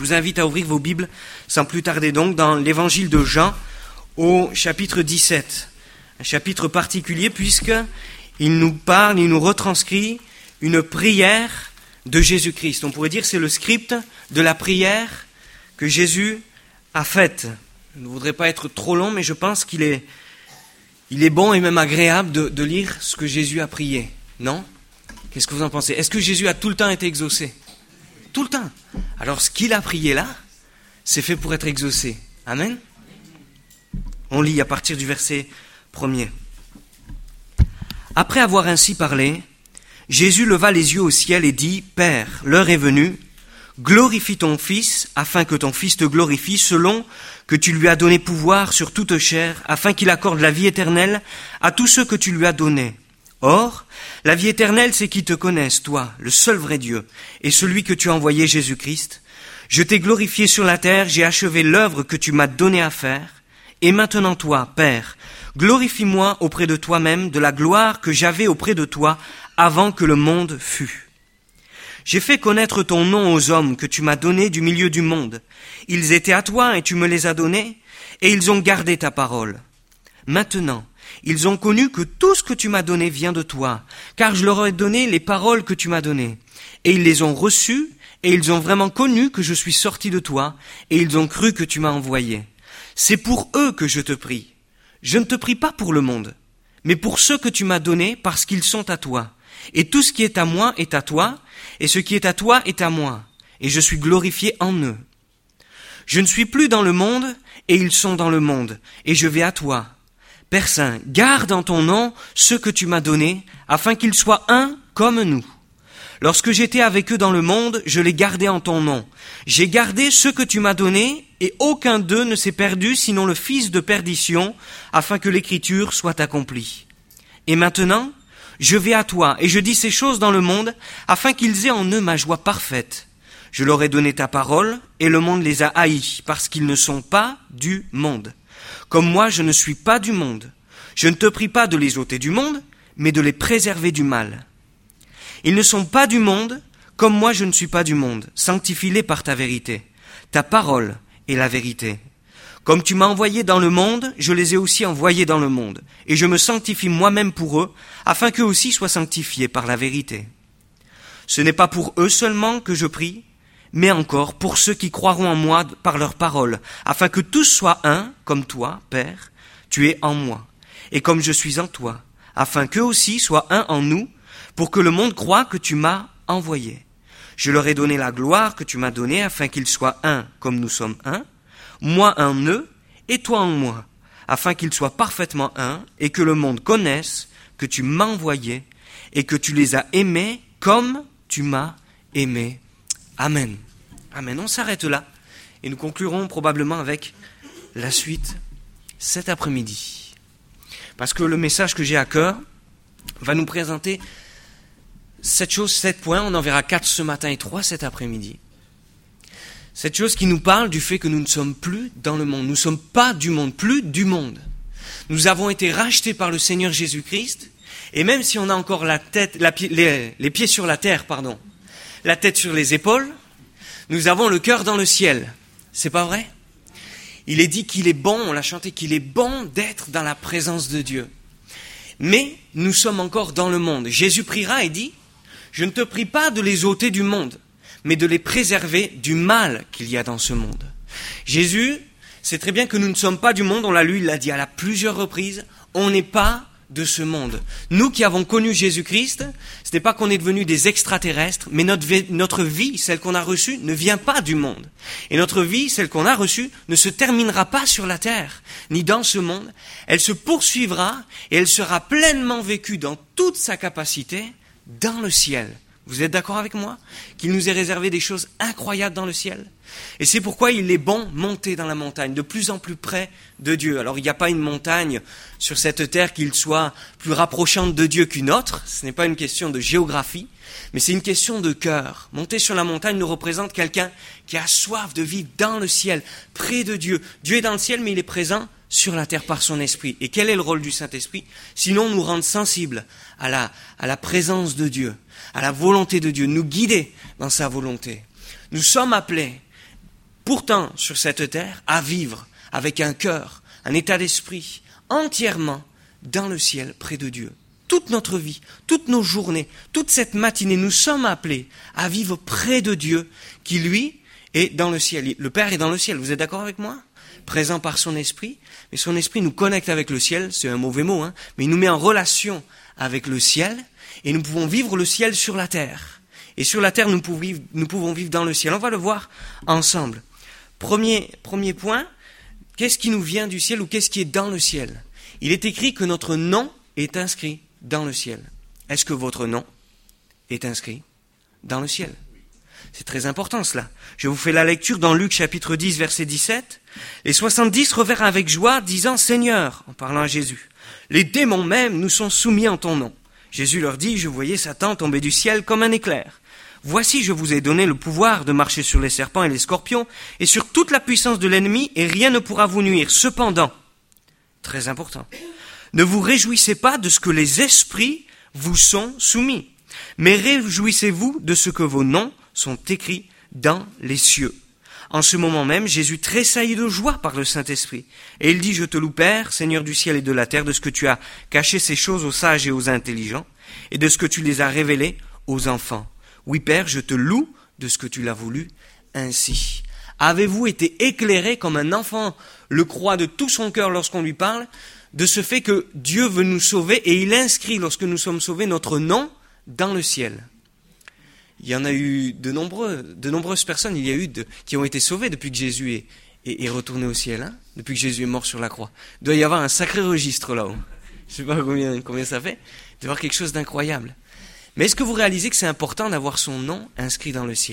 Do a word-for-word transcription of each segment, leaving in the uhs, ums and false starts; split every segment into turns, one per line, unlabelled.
vous invite à ouvrir vos Bibles sans plus tarder donc dans l'évangile de Jean au chapitre dix-sept. Un chapitre particulier puisqu'il nous parle, il nous retranscrit une prière de Jésus-Christ. On pourrait dire que c'est le script de la prière que Jésus a faite. Je ne voudrais pas être trop long, mais je pense qu'il est, il est bon et même agréable de, de lire ce que Jésus a prié. Non ? Qu'est-ce que vous en pensez ? Est-ce que Jésus a tout le temps été exaucé ? Tout le temps. Alors ce qu'il a prié là, c'est fait pour être exaucé. Amen ? On lit à partir du verset premier. Après avoir ainsi parlé, Jésus leva les yeux au ciel et dit, « Père, l'heure est venue, glorifie ton Fils, afin que ton Fils te glorifie, selon que tu lui as donné pouvoir sur toute chair, afin qu'il accorde la vie éternelle à tous ceux que tu lui as donnés. Or, la vie éternelle, c'est qu'ils te connaissent, toi, le seul vrai Dieu, et celui que tu as envoyé, Jésus-Christ. Je t'ai glorifié sur la terre, j'ai achevé l'œuvre que tu m'as donnée à faire. Et maintenant, toi, Père, glorifie-moi auprès de toi-même de la gloire que j'avais auprès de toi avant que le monde fût. J'ai fait connaître ton nom aux hommes que tu m'as donnés du milieu du monde. Ils étaient à toi et tu me les as donnés, et ils ont gardé ta parole. Maintenant, ils ont connu que tout ce que tu m'as donné vient de toi, car je leur ai donné les paroles que tu m'as données. Et ils les ont reçues, et ils ont vraiment connu que je suis sorti de toi, et ils ont cru que tu m'as envoyé. C'est pour eux que je te prie. Je ne te prie pas pour le monde, mais pour ceux que tu m'as donnés, parce qu'ils sont à toi. Et tout ce qui est à moi est à toi, et ce qui est à toi est à moi, et je suis glorifié en eux. Je ne suis plus dans le monde, et ils sont dans le monde, et je vais à toi. Père Saint, garde en ton nom ceux que tu m'as donnés, afin qu'ils soient un comme nous. Lorsque j'étais avec eux dans le monde, je les gardais en ton nom. J'ai gardé ceux que tu m'as donnés, et aucun d'eux ne s'est perdu, sinon le fils de perdition, afin que l'écriture soit accomplie. Et maintenant, je vais à toi, et je dis ces choses dans le monde, afin qu'ils aient en eux ma joie parfaite. Je leur ai donné ta parole, et le monde les a haïs, parce qu'ils ne sont pas du monde. Comme moi, je ne suis pas du monde. Je ne te prie pas de les ôter du monde, mais de les préserver du mal. Ils ne sont pas du monde, comme moi je ne suis pas du monde. Sanctifie-les par ta vérité. Ta parole est la vérité. Comme tu m'as envoyé dans le monde, je les ai aussi envoyés dans le monde. Et je me sanctifie moi-même pour eux, afin qu'eux aussi soient sanctifiés par la vérité. Ce n'est pas pour eux seulement que je prie, mais encore pour ceux qui croiront en moi par leur parole, afin que tous soient un, comme toi, Père, tu es en moi, et comme je suis en toi, afin qu'eux aussi soient un en nous, pour que le monde croie que tu m'as envoyé. Je leur ai donné la gloire que tu m'as donnée, afin qu'ils soient un, comme nous sommes un, moi en eux, et toi en moi, afin qu'ils soient parfaitement un, et que le monde connaisse que tu m'as envoyé, et que tu les as aimés comme tu m'as aimé. Amen. Amen. On s'arrête là et nous conclurons probablement avec la suite cet après-midi. Parce que le message que j'ai à cœur va nous présenter sept choses, sept points. On en verra quatre ce matin et trois cet après-midi. Cette chose qui nous parle du fait que nous ne sommes plus dans le monde. Nous ne sommes pas du monde, plus du monde. Nous avons été rachetés par le Seigneur Jésus-Christ. Et même si on a encore la tête, la, les, les pieds sur la terre, pardon, la tête sur les épaules, nous avons le cœur dans le ciel. C'est pas vrai ? Il est dit qu'il est bon, on l'a chanté, qu'il est bon d'être dans la présence de Dieu. Mais nous sommes encore dans le monde. Jésus priera et dit, je ne te prie pas de les ôter du monde, mais de les préserver du mal qu'il y a dans ce monde. Jésus sait très bien que nous ne sommes pas du monde, on l'a lu, il l'a dit à la plusieurs reprises, on n'est pas de ce monde. Nous qui avons connu Jésus-Christ, ce n'est pas qu'on est devenus des extraterrestres, mais notre vie, notre vie, celle qu'on a reçue, ne vient pas du monde. Et notre vie, celle qu'on a reçue, ne se terminera pas sur la terre, ni dans ce monde. Elle se poursuivra et elle sera pleinement vécue dans toute sa capacité dans le ciel. Vous êtes d'accord avec moi ? Qu'il nous est réservé des choses incroyables dans le ciel. Et c'est pourquoi il est bon monter dans la montagne, de plus en plus près de Dieu. Alors il n'y a pas une montagne sur cette terre qui soit plus rapprochante de Dieu qu'une autre. Ce n'est pas une question de géographie, mais c'est une question de cœur. Monter sur la montagne nous représente quelqu'un qui a soif de vivre dans le ciel, près de Dieu. Dieu est dans le ciel, mais il est présent sur la terre par son esprit. Et quel est le rôle du Saint-Esprit ? Sinon nous rendre sensibles à la, à la présence de Dieu, à la volonté de Dieu, nous guider dans sa volonté. Nous sommes appelés pourtant sur cette terre à vivre avec un cœur, un état d'esprit entièrement dans le ciel, près de Dieu. Toute notre vie, toutes nos journées, toute cette matinée, nous sommes appelés à vivre près de Dieu, qui lui est dans le ciel. Le Père est dans le ciel, vous êtes d'accord avec moi ? Présent par son esprit, mais son esprit nous connecte avec le ciel, c'est un mauvais mot, hein, mais il nous met en relation avec le ciel, et nous pouvons vivre le ciel sur la terre. Et sur la terre, nous pouvons vivre, nous pouvons vivre dans le ciel. On va le voir ensemble. Premier, premier point, qu'est-ce qui nous vient du ciel ou qu'est-ce qui est dans le ciel ? Il est écrit que notre nom est inscrit dans le ciel. Est-ce que votre nom est inscrit dans le ciel ? C'est très important cela. Je vous fais la lecture dans Luc chapitre dix, verset dix-sept. Les soixante-dix revinrent avec joie, disant « Seigneur », en parlant à Jésus, « les démons même nous sont soumis en ton nom. » Jésus leur dit « Je voyais Satan tomber du ciel comme un éclair. Voici, je vous ai donné le pouvoir de marcher sur les serpents et les scorpions, et sur toute la puissance de l'ennemi, et rien ne pourra vous nuire. Cependant, très important, ne vous réjouissez pas de ce que les esprits vous sont soumis, mais réjouissez-vous de ce que vos noms sont écrits dans les cieux. En ce moment même, Jésus tressaillit de joie par le Saint-Esprit. Et il dit, je te loue, Père, Seigneur du ciel et de la terre, de ce que tu as caché ces choses aux sages et aux intelligents, et de ce que tu les as révélées aux enfants. Oui, Père, je te loue de ce que tu l'as voulu ainsi. Avez-vous été éclairé comme un enfant le croit de tout son cœur lorsqu'on lui parle, de ce fait que Dieu veut nous sauver, et il inscrit, lorsque nous sommes sauvés, notre nom dans le ciel. Il y en a eu de nombreux, de nombreuses personnes, il y a eu de, qui ont été sauvées depuis que Jésus est, est, est retourné au ciel, hein, depuis que Jésus est mort sur la croix. Il doit y avoir un sacré registre là-haut. Je ne sais pas combien, combien ça fait. Il doit y avoir quelque chose d'incroyable. Mais est-ce que vous réalisez que c'est important d'avoir son nom inscrit dans le ciel ?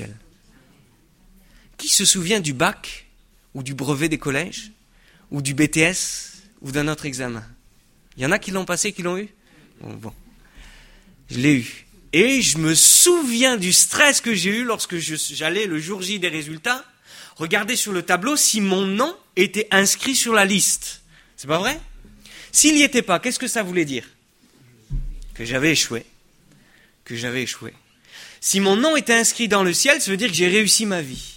Qui se souvient du bac, ou du brevet des collèges, ou du B T S, ou d'un autre examen ? Il y en a qui l'ont passé, qui l'ont eu ? Bon, bon. Je l'ai eu. Et je me souviens du stress que j'ai eu lorsque je, j'allais le jour J des résultats, regarder sur le tableau si mon nom était inscrit sur la liste. C'est pas vrai ? S'il n'y était pas, qu'est-ce que ça voulait dire ? Que j'avais échoué. Que j'avais échoué. Si mon nom était inscrit dans le ciel, ça veut dire que j'ai réussi ma vie.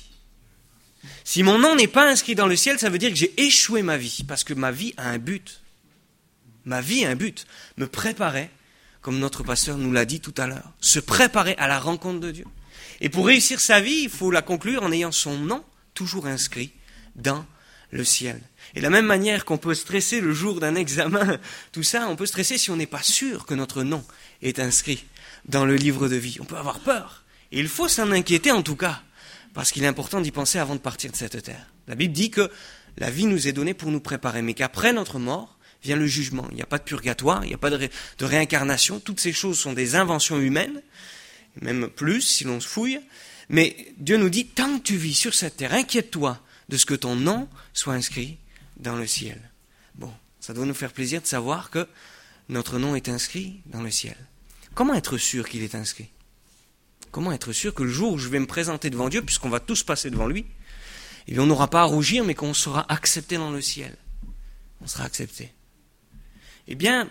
Si mon nom n'est pas inscrit dans le ciel, ça veut dire que j'ai échoué ma vie, parce que ma vie a un but. Ma vie a un but. Me préparer, comme notre pasteur nous l'a dit tout à l'heure, se préparer à la rencontre de Dieu. Et pour réussir sa vie, il faut la conclure en ayant son nom toujours inscrit dans le ciel. Et de la même manière qu'on peut stresser le jour d'un examen, tout ça, on peut stresser si on n'est pas sûr que notre nom est inscrit dans le livre de vie. On peut avoir peur. Et il faut s'en inquiéter en tout cas, parce qu'il est important d'y penser avant de partir de cette terre. La Bible dit que la vie nous est donnée pour nous préparer, mais qu'après notre mort, vient le jugement. Il n'y a pas de purgatoire, il n'y a pas de, ré, de réincarnation. Toutes ces choses sont des inventions humaines, même plus si l'on se fouille. Mais Dieu nous dit, tant que tu vis sur cette terre, inquiète-toi de ce que ton nom soit inscrit dans le ciel. Bon, ça doit nous faire plaisir de savoir que notre nom est inscrit dans le ciel. Comment être sûr qu'il est inscrit ? Comment être sûr que le jour où je vais me présenter devant Dieu, puisqu'on va tous passer devant lui, eh bien on n'aura pas à rougir, mais qu'on sera accepté dans le ciel. On sera accepté. Eh bien,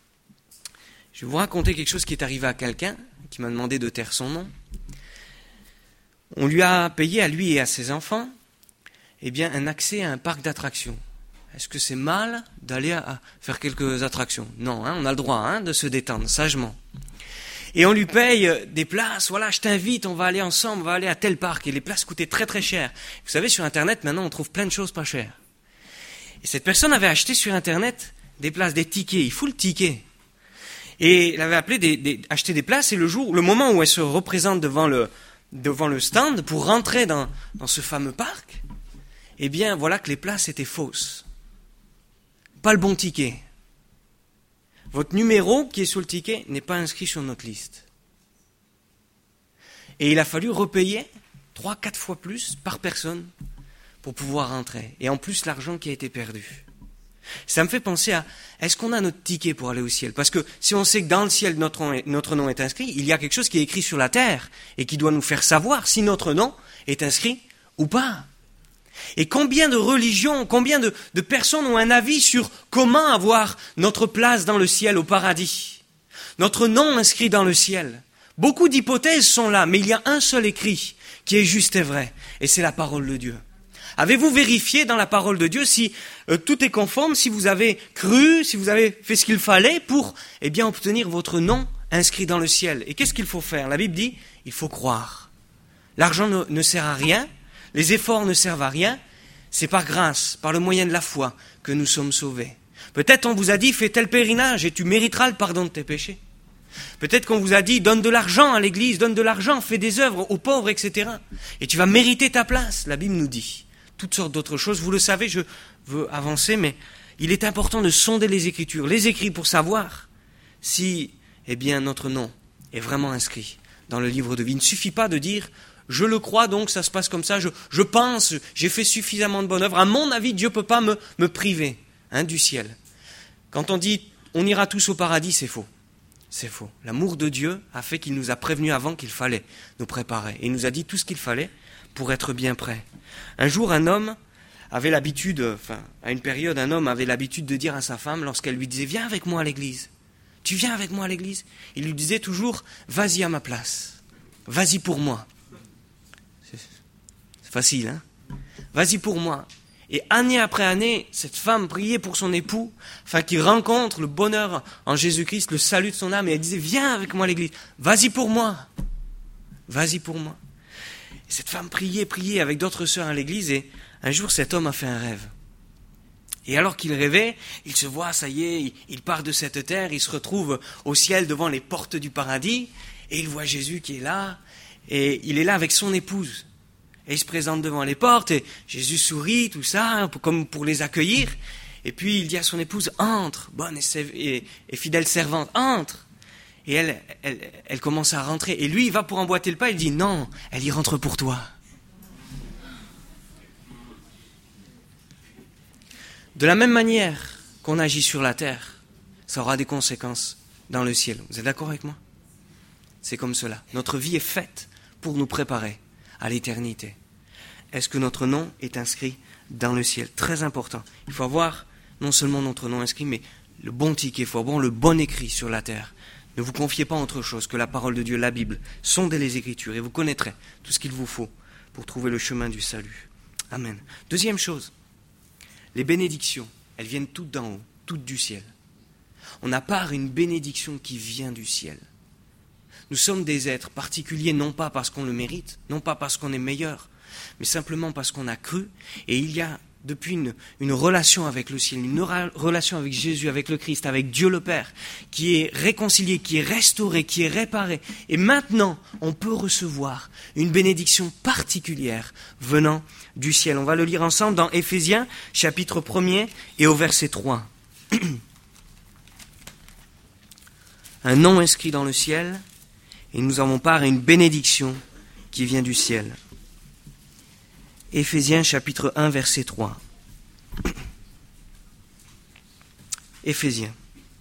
je vais vous raconter quelque chose qui est arrivé à quelqu'un qui m'a demandé de taire son nom. On lui a payé, à lui et à ses enfants, eh bien, un accès à un parc d'attractions. Est-ce que c'est mal d'aller à, à faire quelques attractions ? Non, hein, on a le droit hein, de se détendre sagement. Et on lui paye des places, voilà, je t'invite, on va aller ensemble, on va aller à tel parc. Et les places coûtaient très très cher. Vous savez, sur Internet, maintenant, on trouve plein de choses pas chères. Et cette personne avait acheté sur Internet des places, des tickets, il faut le ticket. Et elle avait appelé des, des, acheté des places, et le jour, le moment où elle se représente devant le, devant le stand pour rentrer dans, dans ce fameux parc, eh bien, voilà que les places étaient fausses. Pas le bon ticket. Votre numéro qui est sur le ticket n'est pas inscrit sur notre liste. Et il a fallu repayer trois, quatre fois plus par personne pour pouvoir rentrer. Et en plus, l'argent qui a été perdu. Ça me fait penser à, est-ce qu'on a notre ticket pour aller au ciel ? Parce que si on sait que dans le ciel, notre, notre nom est inscrit, il y a quelque chose qui est écrit sur la terre et qui doit nous faire savoir si notre nom est inscrit ou pas. Et combien de religions, combien de, de personnes ont un avis sur comment avoir notre place dans le ciel, au paradis ? Notre nom inscrit dans le ciel. Beaucoup d'hypothèses sont là, mais il y a un seul écrit qui est juste et vrai, et c'est la parole de Dieu. Avez-vous vérifié dans la parole de Dieu si euh, tout est conforme, si vous avez cru, si vous avez fait ce qu'il fallait pour eh bien, obtenir votre nom inscrit dans le ciel? Et qu'est-ce qu'il faut faire? La Bible dit, il faut croire. L'argent ne, ne sert à rien, les efforts ne servent à rien, c'est par grâce, par le moyen de la foi que nous sommes sauvés. Peut-être on vous a dit, fais tel pèlerinage et tu mériteras le pardon de tes péchés. Peut-être qu'on vous a dit, donne de l'argent à l'église, donne de l'argent, fais des œuvres aux pauvres, et cetera. Et tu vas mériter ta place, la Bible nous dit. Toutes sortes d'autres choses, vous le savez, je veux avancer, mais il est important de sonder les Écritures, les écrits pour savoir si, eh bien, notre nom est vraiment inscrit dans le livre de vie. Il ne suffit pas de dire, je le crois, donc ça se passe comme ça, je, je pense, j'ai fait suffisamment de bonnes œuvres. À mon avis, Dieu ne peut pas me, me priver hein, du ciel. Quand on dit, on ira tous au paradis, c'est faux. C'est faux. L'amour de Dieu a fait qu'il nous a prévenus avant qu'il fallait nous préparer. Et il nous a dit tout ce qu'il fallait pour être bien prêt. Un jour, un homme avait l'habitude, enfin, à une période, un homme avait l'habitude de dire à sa femme, lorsqu'elle lui disait « Viens avec moi à l'église. Tu viens avec moi à l'église ?» Il lui disait toujours « Vas-y à ma place. Vas-y pour moi. » C'est facile, hein ? « Vas-y pour moi. » Et année après année, cette femme priait pour son époux, afin qu'il rencontre le bonheur en Jésus-Christ, le salut de son âme. Et elle disait, viens avec moi à l'église, vas-y pour moi, vas-y pour moi. Et cette femme priait, priait avec d'autres sœurs à l'église, et un jour cet homme a fait un rêve. Et alors qu'il rêvait, il se voit, ça y est, il part de cette terre, il se retrouve au ciel devant les portes du paradis, et il voit Jésus qui est là, et il est là avec son épouse. Et il se présente devant les portes, et Jésus sourit, tout ça, comme pour les accueillir. Et puis il dit à son épouse, entre, bonne et, et, et fidèle servante, entre. Et elle, elle, elle commence à rentrer. Et lui, il va pour emboîter le pas, il dit, non, elle y rentre pour toi. De la même manière qu'on agit sur la terre, ça aura des conséquences dans le ciel. Vous êtes d'accord avec moi? C'est comme cela. Notre vie est faite pour nous préparer à l'éternité. Est-ce que notre nom est inscrit dans le ciel? Très important. Il faut avoir non seulement notre nom inscrit, mais le bon ticket, il faut avoir le bon écrit sur la terre. Ne vous confiez pas à autre chose que la parole de Dieu, la Bible. Sondez les Écritures et vous connaîtrez tout ce qu'il vous faut pour trouver le chemin du salut. Amen. Deuxième chose, les bénédictions, elles viennent toutes d'en haut, toutes du ciel. On n'a pas une bénédiction qui vient du ciel. Nous sommes des êtres particuliers, non pas parce qu'on le mérite, non pas parce qu'on est meilleur, mais simplement parce qu'on a cru. Et il y a depuis une, une relation avec le ciel, une relation avec Jésus, avec le Christ, avec Dieu le Père, qui est réconciliée, qui est restaurée, qui est réparée. Et maintenant, on peut recevoir une bénédiction particulière venant du ciel. On va le lire ensemble dans Éphésiens, chapitre premier et au verset trois. Un nom inscrit dans le ciel, et nous avons part à une bénédiction qui vient du ciel. Éphésiens chapitre un, verset trois. Éphésiens.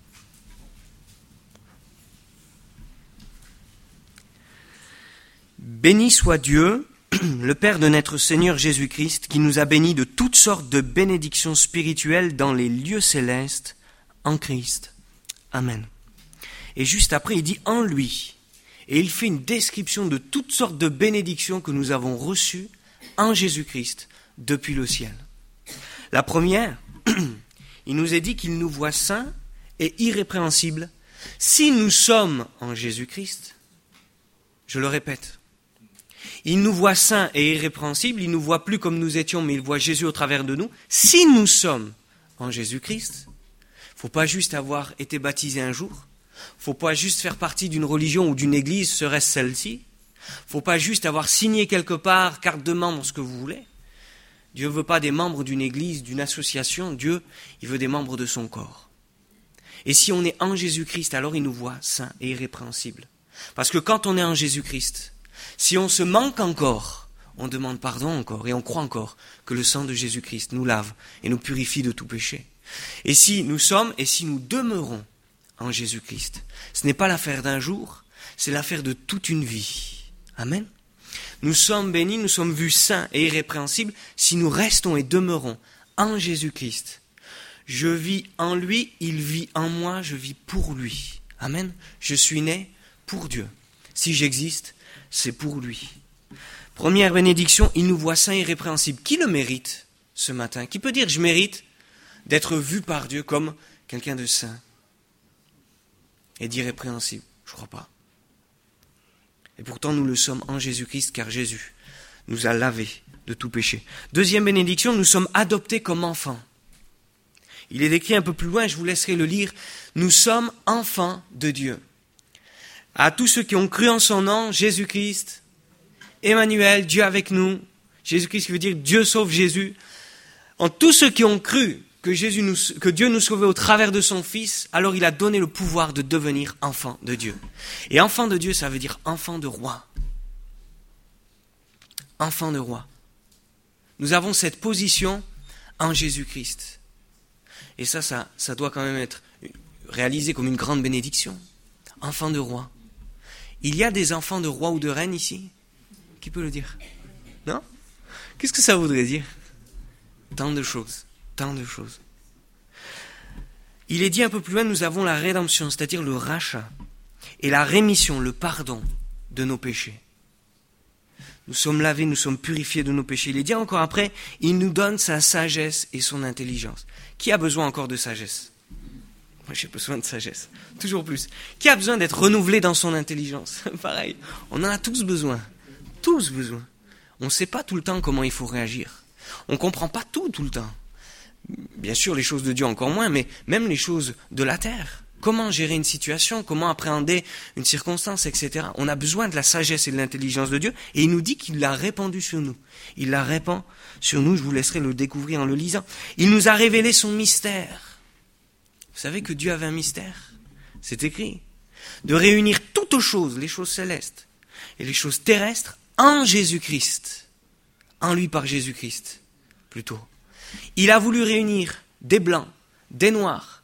Béni soit Dieu, le Père de notre Seigneur Jésus-Christ, qui nous a bénis de toutes sortes de bénédictions spirituelles dans les lieux célestes en Christ. Amen. Et juste après, il dit « en lui ». Et il fait une description de toutes sortes de bénédictions que nous avons reçues en Jésus-Christ depuis le ciel. La première, il nous est dit qu'il nous voit saints et irrépréhensibles si nous sommes en Jésus-Christ. Je le répète. Il nous voit saints et irrépréhensibles, il ne nous voit plus comme nous étions, mais il voit Jésus au travers de nous. Si nous sommes en Jésus-Christ, il ne faut pas juste avoir été baptisé un jour, il ne faut pas juste faire partie d'une religion ou d'une église, serait-ce celle-ci. Il ne faut pas juste avoir signé quelque part, carte de membre, ce que vous voulez. Dieu ne veut pas des membres d'une église, d'une association. Dieu, il veut des membres de son corps. Et si on est en Jésus-Christ, alors il nous voit saints et irrépréhensibles. Parce que quand on est en Jésus-Christ, si on se manque encore, on demande pardon encore et on croit encore que le sang de Jésus-Christ nous lave et nous purifie de tout péché. Et si nous sommes et si nous demeurons en Jésus-Christ, ce n'est pas l'affaire d'un jour, c'est l'affaire de toute une vie. Amen. Nous sommes bénis, nous sommes vus saints et irrépréhensibles si nous restons et demeurons en Jésus-Christ. Je vis en lui, il vit en moi, je vis pour lui. Amen. Je suis né pour Dieu. Si j'existe, c'est pour lui. Première bénédiction, il nous voit saints et irrépréhensibles. Qui le mérite ce matin? Qui peut dire je mérite d'être vu par Dieu comme quelqu'un de saint et d'irrépréhensible? Je ne crois pas. Et pourtant nous le sommes en Jésus-Christ, car Jésus nous a lavés de tout péché. Deuxième bénédiction, nous sommes adoptés comme enfants. Il est décrit un peu plus loin, je vous laisserai le lire. Nous sommes enfants de Dieu. À tous ceux qui ont cru en son nom, Jésus-Christ, Emmanuel, Dieu avec nous, Jésus-Christ qui veut dire Dieu sauve Jésus. En tous ceux qui ont cru que, Jésus nous, que Dieu nous sauvait au travers de son Fils, alors il a donné le pouvoir de devenir enfant de Dieu. Et enfant de Dieu, ça veut dire enfant de roi. Enfant de roi. Nous avons cette position en Jésus-Christ. Et ça, ça, ça doit quand même être réalisé comme une grande bénédiction. Enfant de roi. Il y a des enfants de roi ou de reine ici? Qui peut le dire? Non? Qu'est-ce que ça voudrait dire? Tant de choses. Tant de choses. Il est dit un peu plus loin, nous avons la rédemption, c'est-à-dire le rachat, et la rémission, le pardon de nos péchés. Nous sommes lavés, nous sommes purifiés de nos péchés. Il est dit encore après, il nous donne sa sagesse et son intelligence. Qui a besoin encore de sagesse? Moi, j'ai besoin de sagesse. Toujours plus. Qui a besoin d'être renouvelé dans son intelligence? Pareil. On en a tous besoin. Tous besoin. On ne sait pas tout le temps comment il faut réagir. On ne comprend pas tout, tout le temps. Bien sûr, les choses de Dieu encore moins, mais même les choses de la terre. Comment gérer une situation, comment appréhender une circonstance, et cetera. On a besoin de la sagesse et de l'intelligence de Dieu, et il nous dit qu'il l'a répandue sur nous. Il la répand sur nous, je vous laisserai le découvrir en le lisant. Il nous a révélé son mystère. Vous savez que Dieu avait un mystère? C'est écrit. De réunir toutes choses, les choses célestes et les choses terrestres, en Jésus-Christ. En lui par Jésus-Christ, plutôt. Il a voulu réunir des blancs, des noirs,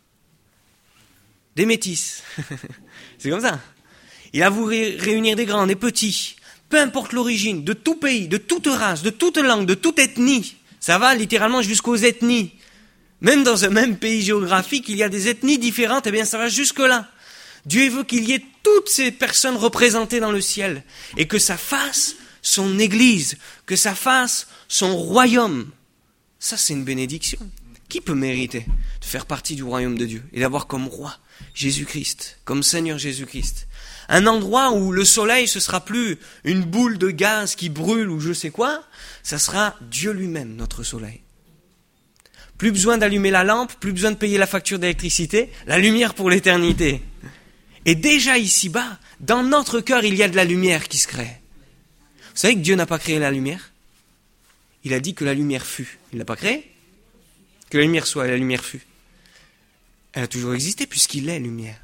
des métis. C'est comme ça. Il a voulu réunir des grands, des petits, peu importe l'origine, de tout pays, de toute race, de toute langue, de toute ethnie. Ça va littéralement jusqu'aux ethnies. Même dans un même pays géographique, il y a des ethnies différentes, et bien ça va jusque-là. Dieu veut qu'il y ait toutes ces personnes représentées dans le ciel, et que ça fasse son église, que ça fasse son royaume. Ça, c'est une bénédiction. Qui peut mériter de faire partie du royaume de Dieu et d'avoir comme roi Jésus-Christ, comme Seigneur Jésus-Christ? Un endroit où le soleil, ce sera plus une boule de gaz qui brûle ou je sais quoi, ça sera Dieu lui-même, notre soleil. Plus besoin d'allumer la lampe, plus besoin de payer la facture d'électricité, la lumière pour l'éternité. Et déjà ici-bas, dans notre cœur, il y a de la lumière qui se crée. Vous savez que Dieu n'a pas créé la lumière? Il a dit que la lumière fut. Il ne l'a pas créée? Que la lumière soit et la lumière fut. Elle a toujours existé puisqu'il est lumière.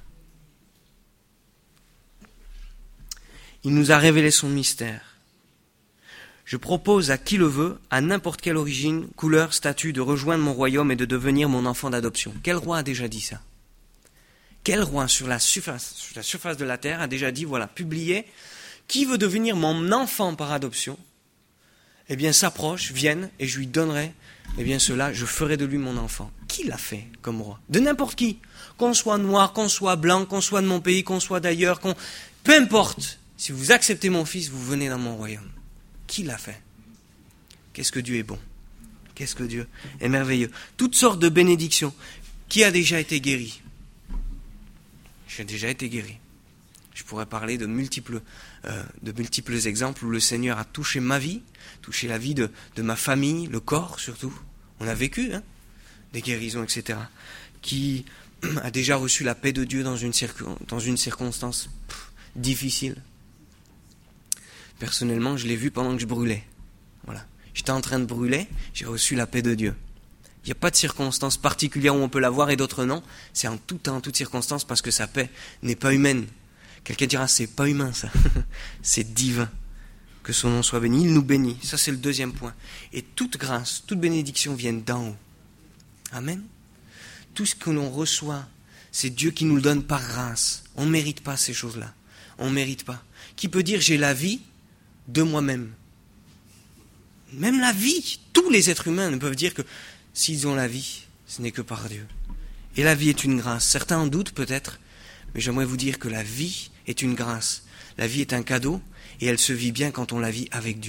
Il nous a révélé son mystère. Je propose à qui le veut, à n'importe quelle origine, couleur, statut, de rejoindre mon royaume et de devenir mon enfant d'adoption. Quel roi a déjà dit ça? Quel roi sur la surface, sur la surface de la terre a déjà dit, voilà, publié, qui veut devenir mon enfant par adoption? Eh bien, s'approche, vienne, et je lui donnerai, eh bien, cela, je ferai de lui mon enfant. Qui l'a fait comme roi? De n'importe qui. Qu'on soit noir, qu'on soit blanc, qu'on soit de mon pays, qu'on soit d'ailleurs, qu'on... peu importe. Si vous acceptez mon fils, vous venez dans mon royaume. Qui l'a fait? Qu'est-ce que Dieu est bon? Qu'est-ce que Dieu est merveilleux? Toutes sortes de bénédictions. Qui a déjà été guéri? J'ai déjà été guéri. Je pourrais parler de multiples, euh, de multiples exemples où le Seigneur a touché ma vie, touché la vie de, de ma famille, le corps surtout. On a vécu hein, des guérisons, et cetera. Qui a déjà reçu la paix de Dieu dans une, circon- dans une circonstance pff, difficile. Personnellement, je l'ai vu pendant que je brûlais. Voilà. J'étais en train de brûler, j'ai reçu la paix de Dieu. Il n'y a pas de circonstance particulière où on peut la voir et d'autres non. C'est en tout temps, en toute circonstance, parce que sa paix n'est pas humaine. Quelqu'un dira, c'est pas humain ça, c'est divin. Que son nom soit béni, il nous bénit. Ça c'est le deuxième point. Et toute grâce, toute bénédiction viennent d'en haut. Amen. Tout ce que l'on reçoit, c'est Dieu qui nous le donne par grâce. On ne mérite pas ces choses-là. On ne mérite pas. Qui peut dire, j'ai la vie de moi-même? Même la vie, tous les êtres humains ne peuvent dire que s'ils ont la vie, ce n'est que par Dieu. Et la vie est une grâce. Certains en doutent peut-être, mais j'aimerais vous dire que la vie est une grâce. La vie est un cadeau et elle se vit bien quand on la vit avec Dieu.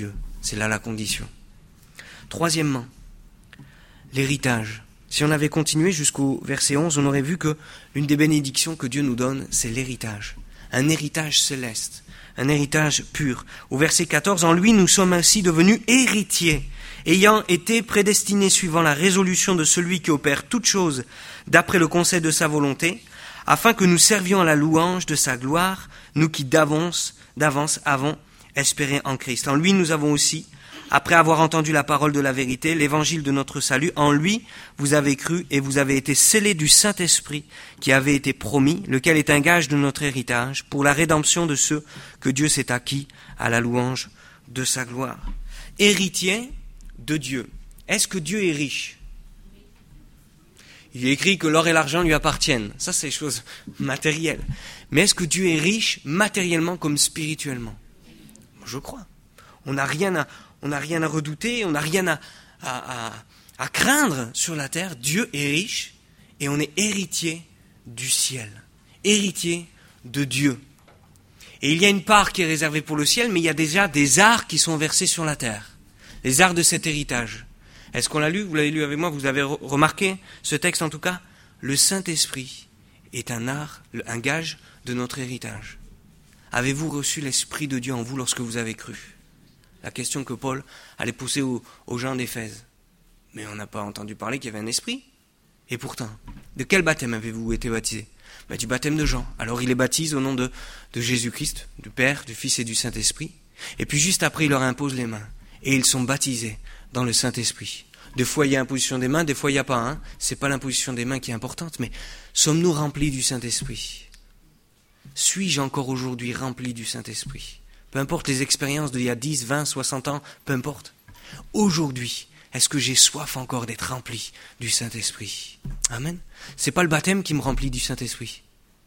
C'est là la condition. Troisièmement, l'héritage. Si on avait continué jusqu'au verset onze, on aurait vu que l'une des bénédictions que Dieu nous donne, c'est l'héritage. Un héritage céleste, un héritage pur. Au verset quatorze, en lui nous sommes ainsi devenus héritiers, ayant été prédestinés suivant la résolution de celui qui opère toutes choses d'après le conseil de sa volonté, afin que nous servions à la louange de sa gloire, nous qui d'avance, d'avance avons espéré en Christ. En lui nous avons aussi, après avoir entendu la parole de la vérité, l'évangile de notre salut, en lui vous avez cru et vous avez été scellés du Saint-Esprit qui avait été promis, lequel est un gage de notre héritage pour la rédemption de ceux que Dieu s'est acquis à la louange de sa gloire. Héritier de Dieu. Est-ce que Dieu est riche ? Il est écrit que l'or et l'argent lui appartiennent. Ça, c'est des choses matérielles. Mais est-ce que Dieu est riche matériellement comme spirituellement ? Je crois. On n'a rien à... On n'a rien à redouter, on n'a rien à, à, à, à craindre sur la terre. Dieu est riche et on est héritier du ciel, héritier de Dieu. Et il y a une part qui est réservée pour le ciel, mais il y a déjà des arts qui sont versés sur la terre, les arts de cet héritage. Est-ce qu'on l'a lu ? Vous l'avez lu avec moi, vous avez remarqué ce texte en tout cas ? Le Saint-Esprit est un art, un gage de notre héritage. Avez-vous reçu l'Esprit de Dieu en vous lorsque vous avez cru ? La question que Paul allait pousser aux, aux gens d'Éphèse. Mais on n'a pas entendu parler qu'il y avait un esprit. Et pourtant, de quel baptême avez-vous été baptisé ? Ben, du baptême de Jean. Alors il les baptise au nom de, de Jésus-Christ, du Père, du Fils et du Saint-Esprit. Et puis juste après, il leur impose les mains. Et ils sont baptisés dans le Saint-Esprit. Des fois, il y a imposition des mains, des fois, il n'y a pas. Hein. C'est pas l'imposition des mains qui est importante, mais sommes-nous remplis du Saint-Esprit ? Suis-je encore aujourd'hui rempli du Saint-Esprit ? Peu importe les expériences d'il y a dix, vingt, soixante ans, peu importe. Aujourd'hui, est-ce que j'ai soif encore d'être rempli du Saint-Esprit ? Amen. C'est pas le baptême qui me remplit du Saint-Esprit.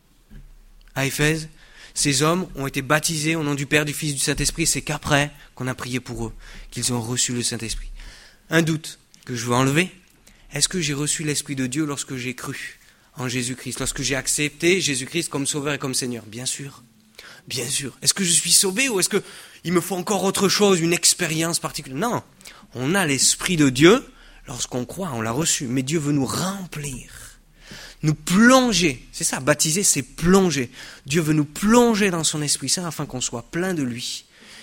À Éphèse, ces hommes ont été baptisés au nom du Père, du Fils, du Saint-Esprit. C'est qu'après qu'on a prié pour eux, qu'ils ont reçu le Saint-Esprit. Un doute que je veux enlever. Est-ce que j'ai reçu l'Esprit de Dieu lorsque j'ai cru en Jésus-Christ, lorsque j'ai accepté Jésus-Christ comme Sauveur et comme Seigneur ? Bien sûr. Bien sûr. Est-ce que je suis sauvé ou est-ce qu'il me faut encore autre chose, une expérience particulière ? Non. On a l'Esprit de Dieu lorsqu'on croit, on l'a reçu. Mais Dieu veut nous remplir, nous plonger. C'est ça, baptiser, c'est plonger. Dieu veut nous plonger dans son Esprit Saint afin qu'on soit plein de lui.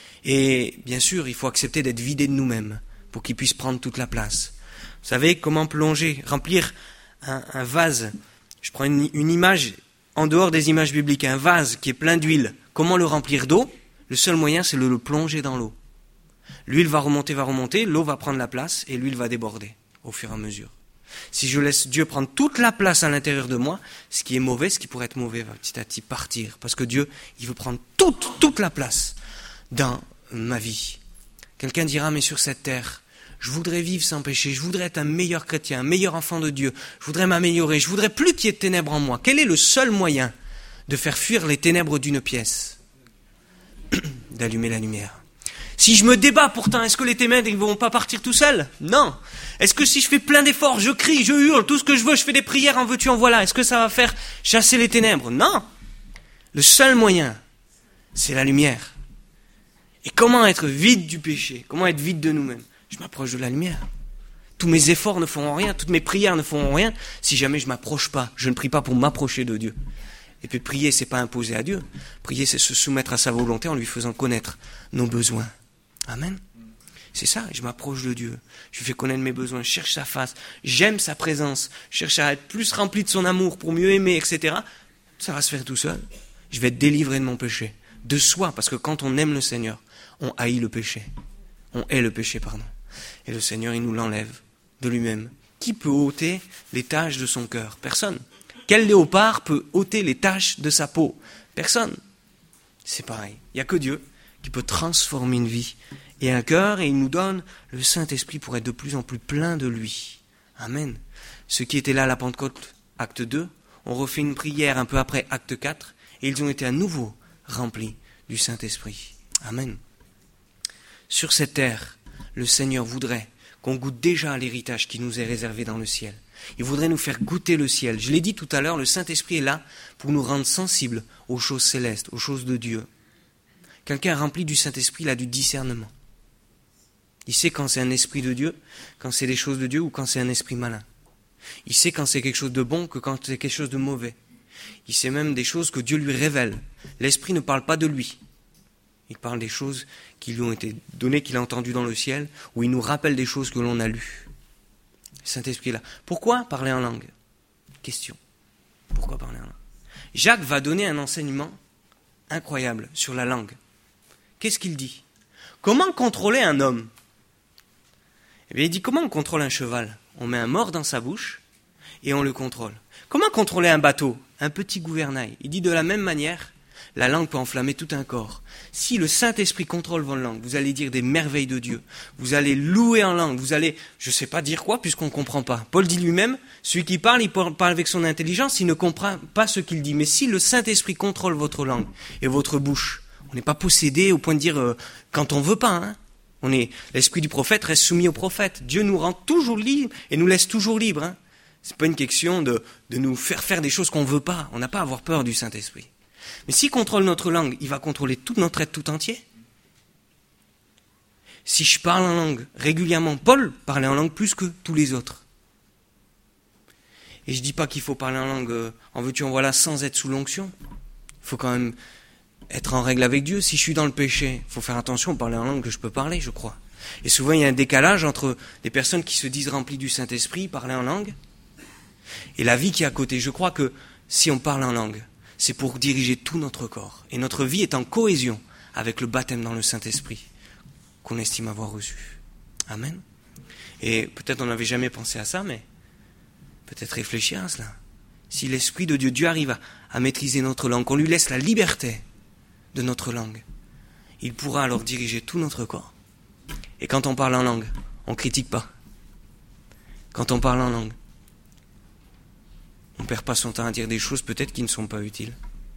Et bien sûr, il faut accepter d'être vidé de nous-mêmes pour qu'il puisse prendre toute la place. Vous savez comment plonger, remplir un, un vase. Je prends une, une image en dehors des images bibliques, un vase qui est plein d'huile. Comment le remplir d'eau ? Le seul moyen, c'est de le plonger dans l'eau. L'huile va remonter, va remonter, l'eau va prendre la place et l'huile va déborder au fur et à mesure. Si je laisse Dieu prendre toute la place à l'intérieur de moi, ce qui est mauvais, ce qui pourrait être mauvais, va petit à petit partir. Parce que Dieu, il veut prendre toute, toute la place dans ma vie. Quelqu'un dira, mais sur cette terre, je voudrais vivre sans péché, je voudrais être un meilleur chrétien, un meilleur enfant de Dieu, je voudrais m'améliorer, je voudrais plus qu'il y ait de ténèbres en moi. Quel est le seul moyen de faire fuir les ténèbres d'une pièce ? D'allumer la lumière. Si je me débat pourtant, est-ce que les ténèbres ne vont pas partir tout seuls ? Non. Est-ce que si je fais plein d'efforts, je crie, je hurle, tout ce que je veux, je fais des prières, en veux-tu, en voilà, est-ce que ça va faire chasser les ténèbres ? Non. Le seul moyen, c'est la lumière. Et comment être vide du péché ? Comment être vide de nous-mêmes ? Je m'approche de la lumière. Tous mes efforts ne feront rien, toutes mes prières ne feront rien si jamais je ne m'approche pas. Je ne prie pas pour m'approcher de Dieu. Et puis prier, c'est pas imposer à Dieu. Prier, c'est se soumettre à sa volonté en lui faisant connaître nos besoins. Amen. C'est ça, je m'approche de Dieu. Je lui fais connaître mes besoins, je cherche sa face, j'aime sa présence, je cherche à être plus rempli de son amour pour mieux aimer, et cetera. Ça va se faire tout seul. Je vais être délivré de mon péché. De soi, parce que quand on aime le Seigneur, on haït le péché. On hait le péché, pardon. Et le Seigneur, il nous l'enlève de lui-même. Qui peut ôter les taches de son cœur ? Personne. Quel léopard peut ôter les taches de sa peau ? Personne. C'est pareil. Il n'y a que Dieu qui peut transformer une vie et un cœur, et il nous donne le Saint-Esprit pour être de plus en plus plein de lui. Amen. Ceux qui étaient là à la Pentecôte, acte deux, ont refait une prière un peu après, acte quatre, et ils ont été à nouveau remplis du Saint-Esprit. Amen. Sur cette terre, le Seigneur voudrait qu'on goûte déjà à l'héritage qui nous est réservé dans le ciel. Il voudrait nous faire goûter le ciel. Je l'ai dit tout à l'heure, le Saint-Esprit est là pour nous rendre sensibles aux choses célestes, aux choses de Dieu. Quelqu'un rempli du Saint-Esprit, il a du discernement. Il sait quand c'est un esprit de Dieu, quand c'est des choses de Dieu ou quand c'est un esprit malin. Il sait quand c'est quelque chose de bon que quand c'est quelque chose de mauvais. Il sait même des choses que Dieu lui révèle. L'esprit ne parle pas de lui. Il parle des choses qui lui ont été données, qu'il a entendues dans le ciel, ou il nous rappelle des choses que l'on a lues. Le Saint-Esprit est là. Pourquoi parler en langue? Question. Pourquoi parler en langue? Jacques va donner un enseignement incroyable sur la langue. Qu'est-ce qu'il dit? Comment contrôler un homme? Eh bien, il dit, comment on contrôle un cheval? On met un mors dans sa bouche et on le contrôle. Comment contrôler un bateau? Un petit gouvernail. Il dit, de la même manière, la langue peut enflammer tout un corps. Si le Saint-Esprit contrôle votre langue, vous allez dire des merveilles de Dieu. Vous allez louer en langue. Vous allez, je ne sais pas dire quoi puisqu'on ne comprend pas. Paul dit lui-même, celui qui parle, il parle avec son intelligence, il ne comprend pas ce qu'il dit. Mais si le Saint-Esprit contrôle votre langue et votre bouche, on n'est pas possédé au point de dire euh, quand on ne veut pas. Hein. On est, l'esprit du prophète reste soumis au prophète. Dieu nous rend toujours libres et nous laisse toujours libres. Hein. Ce n'est pas une question de, de nous faire faire des choses qu'on ne veut pas. On n'a pas à avoir peur du Saint-Esprit. Mais s'il contrôle notre langue, il va contrôler tout notre être tout entier. Si je parle en langue régulièrement, Paul parlait en langue plus que tous les autres. Et je ne dis pas qu'il faut parler en langue euh, en veux-tu en voilà sans être sous l'onction. Il faut quand même être en règle avec Dieu. Si je suis dans le péché, il faut faire attention à parler en langue que je peux parler, je crois. Et souvent, il y a un décalage entre des personnes qui se disent remplies du Saint-Esprit, parler en langue, et la vie qui est à côté. Je crois que si on parle en langue, c'est pour diriger tout notre corps. Et notre vie est en cohésion avec le baptême dans le Saint-Esprit qu'on estime avoir reçu. Amen. Et peut-être on n'avait jamais pensé à ça, mais peut-être réfléchir à cela. Si l'Esprit de Dieu, Dieu arrive à, à maîtriser notre langue, qu'on lui laisse la liberté de notre langue, il pourra alors diriger tout notre corps. Et quand on parle en langue, on ne critique pas. Quand on parle en langue, on ne perd pas son temps à dire des choses peut-être qui ne sont pas utiles.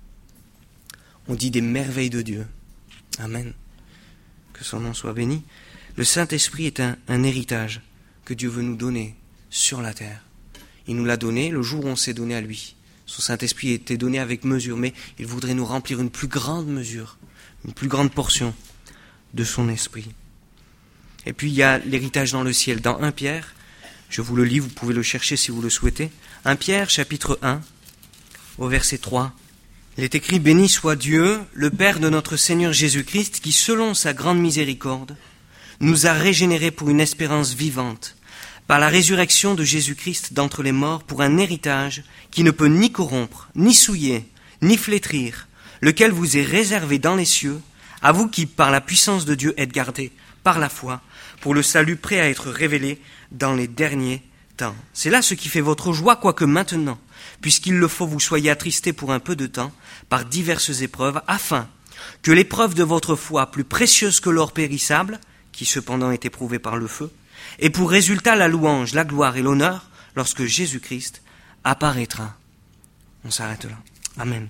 On dit des merveilles de Dieu. Amen. Que son nom soit béni. Le Saint-Esprit est un, un héritage que Dieu veut nous donner sur la terre. Il nous l'a donné le jour où on s'est donné à lui. Son Saint-Esprit était donné avec mesure, mais il voudrait nous remplir une plus grande mesure, une plus grande portion de son Esprit. Et puis il y a l'héritage dans le ciel. Dans Première Pierre, je vous le lis, vous pouvez le chercher si vous le souhaitez. Première Pierre, chapitre un, au verset trois. Il est écrit « Béni soit Dieu, le Père de notre Seigneur Jésus-Christ, qui, selon sa grande miséricorde, nous a régénérés pour une espérance vivante, par la résurrection de Jésus-Christ d'entre les morts, pour un héritage qui ne peut ni corrompre, ni souiller, ni flétrir, lequel vous est réservé dans les cieux, à vous qui, par la puissance de Dieu, êtes gardés par la foi, pour le salut prêt à être révélé dans les derniers temps. C'est là ce qui fait votre joie, quoique maintenant, puisqu'il le faut, vous soyez attristés pour un peu de temps, par diverses épreuves, afin que l'épreuve de votre foi, plus précieuse que l'or périssable, qui cependant est éprouvé par le feu, ait pour résultat la louange, la gloire et l'honneur, lorsque Jésus-Christ apparaîtra. On s'arrête là. Amen.